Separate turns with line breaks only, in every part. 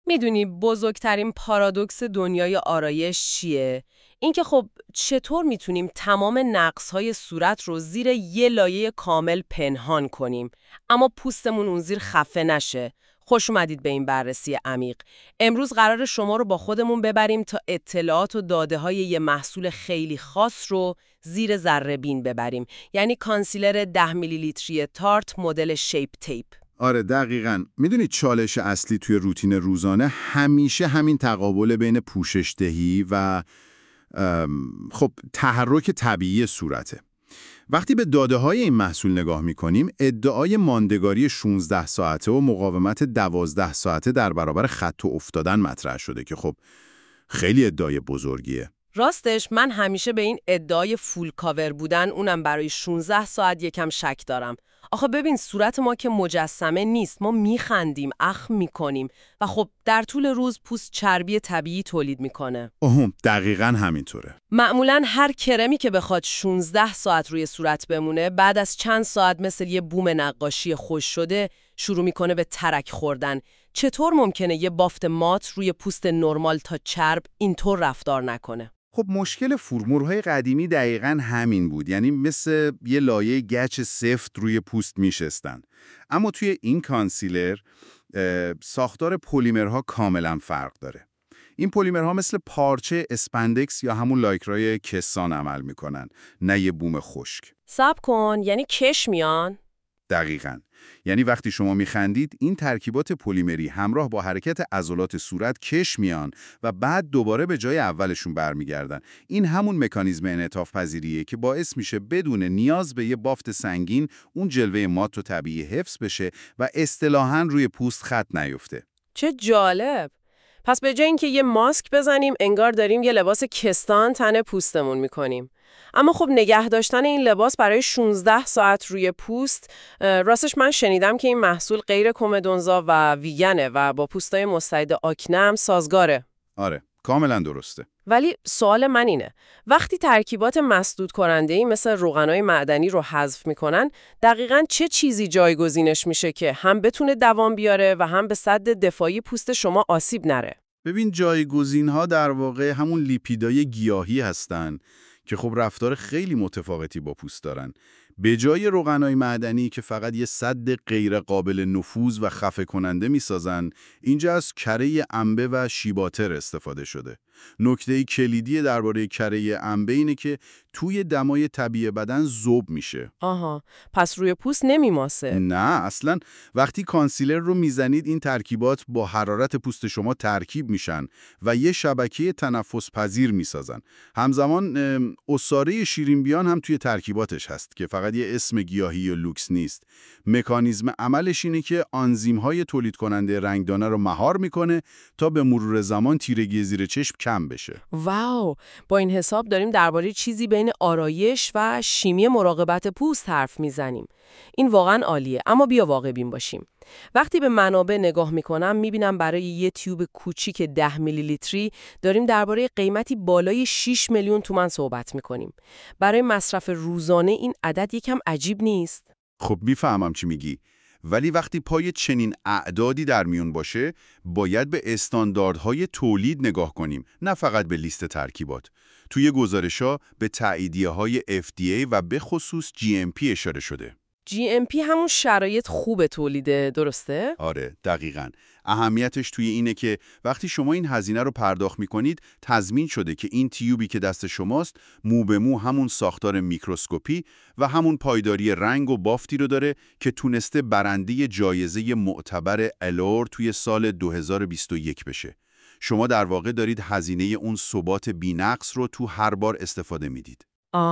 میدونی بزرگترین پارادوکس دنیای آرایش چیه؟ اینکه خب چطور میتونیم تمام نقص‌های صورت رو زیر یه لایه کامل پنهان کنیم اما پوستمون اون زیر خفه نشه. خوش اومدید به این بررسی عمیق. امروز قرار شما رو با خودمون ببریم تا اطلاعات و داده‌های یه محصول خیلی خاص رو زیر ذره‌بین ببریم. یعنی کانسیلر 10 میلی لیتری تارت مدل شیپ تیپ.
آره دقیقاً. میدونید چالش اصلی توی روتین روزانه همیشه همین تقابل بین پوشش‌دهی و خب تحرک طبیعی صورته. وقتی به داده‌های این محصول نگاه می‌کنیم، ادعای ماندگاری 16 ساعته و مقاومت 12 ساعته در برابر خط افتادن مطرح شده که خب خیلی ادعای بزرگیه.
راستش من همیشه به این ادعای فول کاور بودن اونم برای 16 ساعت یکم شک دارم. آخه ببین صورت ما که مجسمه نیست، ما میخندیم، اخم میکنیم و خب در طول روز پوست چربی طبیعی تولید میکنه.
دقیقاً همینطوره.
معمولاً هر کرمی که بخواد 16 ساعت روی صورت بمونه، بعد از چند ساعت مثل یه بوم نقاشی خوش شده شروع میکنه به ترک خوردن. چطور ممکنه یه بافت مات روی پوست نرمال تا چرب اینطور رفتار نکنه؟
خب مشکل فرمول‌های قدیمی دقیقاً همین بود، یعنی مثل یه لایه گچ سفت روی پوست میشستن. اما توی این کانسیلر ساختار پلیمرها کاملاً فرق داره. این پلیمرها مثل پارچه اسپندکس یا همون لایکرای کسان عمل میکنن، نه یه بوم خشک.
صبر کن، یعنی کش میان؟
دقیقاً. یعنی وقتی شما میخندید این ترکیبات پلیمری همراه با حرکت عضلات صورت کش میان و بعد دوباره به جای اولشون برمیگردن. این همون مکانیزم انعطاف پذیریه که باعث میشه بدون نیاز به یه بافت سنگین اون جلوه مات و طبیعی حفظ بشه و اصطلاحاً روی پوست خط نیفته.
چه جالب! پس به جای اینکه یه ماسک بزنیم انگار داریم یه لباس کستان تن پوستمون میکنیم. اما خب نگه داشتن این لباس برای 16 ساعت روی پوست، راستش من شنیدم که این محصول غیر کمدونزا و ویگنه و با پوستای مستعد آکنه هم سازگاره.
آره، کاملا درسته.
ولی سوال من اینه، وقتی ترکیبات مسدود کننده‌ای مثل روغنای معدنی رو حذف میکنن، دقیقاً چه چیزی جایگزینش میشه که هم بتونه دوام بیاره و هم به سد دفاعی پوست شما آسیب نره؟
ببین جایگزین‌ها در واقع همون لیپیدای گیاهی هستن که خب رفتار خیلی متفاوتی با پوست دارن. به جای روغنای معدنی که فقط یه سد غیر قابل نفوذ و خفه کننده میسازن، اینجا از کره انبه و شیباتر استفاده شده. نکته کلیدی درباره کره انبه اینه که توی دمای طبیعی بدن ذوب میشه.
آها، پس روی پوست نمیماسه؟
نه اصلا. وقتی کانسیلر رو میزنید این ترکیبات با حرارت پوست شما ترکیب میشن و یه شبکه تنفس پذیر میسازن. همزمان عصاره شیرینبیان هم توی ترکیباتش هست که فقط یه اسم گیاهی یا لوکس نیست. مکانیزم عملش اینه که آنزیم‌های تولید کننده رنگدانه رو مهار میکنه تا به مرور زمان تیرگی زیر چشم کم بشه.
واو، با این حساب داریم درباره چیزی بین آرایش و شیمی مراقبت پوست حرف میزنیم. این واقعا عالیه، اما بیا واقع بین باشیم. وقتی به منابع نگاه میکنم میبینم برای یه تیوب کوچیک 10 میلی لیتری داریم درباره قیمتی بالای 6 میلیون تومان صحبت میکنیم. برای مصرف روزانه این عدد یکم عجیب نیست؟
خب میفهمم چی میگی. ولی وقتی پای چنین اعدادی در میون باشه، باید به استانداردهای تولید نگاه کنیم، نه فقط به لیست ترکیبات. توی گزارش‌ها به تاییدیه‌های FDA و به خصوص GMP اشاره شده.
GMP همون شرایط خوب تولیده، درسته؟
آره، دقیقاً. اهمیتش توی اینه که وقتی شما این هزینه رو پرداخت می‌کنید، تضمین شده که این تیوبی که دست شماست مو به مو همون ساختار میکروسکوپی و همون پایداری رنگ و بافتی رو داره که تونسته برنده جایزه معتبر الور توی سال 2021 بشه. شما در واقع دارید هزینه اون ثبات بی‌نقص رو تو هر بار استفاده میدید.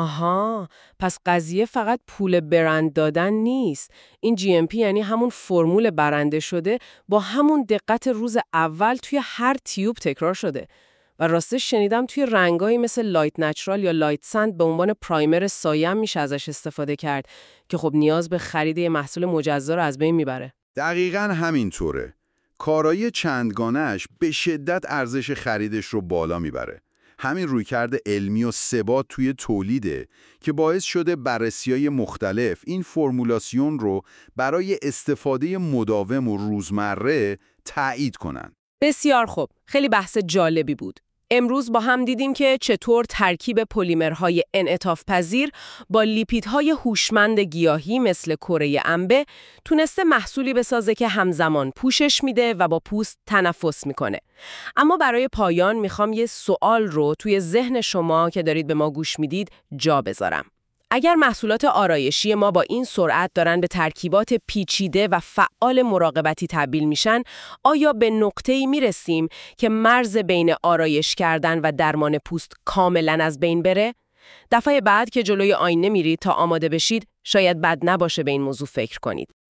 آها، پس قضیه فقط پول برند دادن نیست. این GMP یعنی همون فرمول برنده شده با همون دقت روز اول توی هر تیوب تکرار شده. و راستش شنیدم توی رنگایی مثل لایت نچرال یا لایت سند به عنوان پرایمر سایه هم میشه ازش استفاده کرد که خب نیاز به خرید یه محصول مجزا رو از بین میبره.
دقیقاً همینطوره. کارایی چندگانه‌اش به شدت ارزش خریدش رو بالا میبره. همین رویکرد علمی و ثبات توی تولیده که باعث شده بررسی‌های مختلف این فرمولاسیون رو برای استفاده مداوم و روزمره تایید کنن.
بسیار خوب. خیلی بحث جالبی بود. امروز با هم دیدیم که چطور ترکیب پلیمرهای انعطاف پذیر با لیپیدهای هوشمند گیاهی مثل کره انبه تونسته محصولی بسازه که همزمان پوشش میده و با پوست تنفس میکنه. اما برای پایان میخوام یه سوال رو توی ذهن شما که دارید به ما گوش میدید جا بذارم. اگر محصولات آرایشی ما با این سرعت دارن به ترکیبات پیچیده و فعال مراقبتی تبدیل میشن، آیا به نقطه‌ای میرسیم که مرز بین آرایش کردن و درمان پوست کاملاً از بین بره؟ دفعه بعد که جلوی آینه میرید تا آماده بشید، شاید بد نباشه به این موضوع فکر کنید.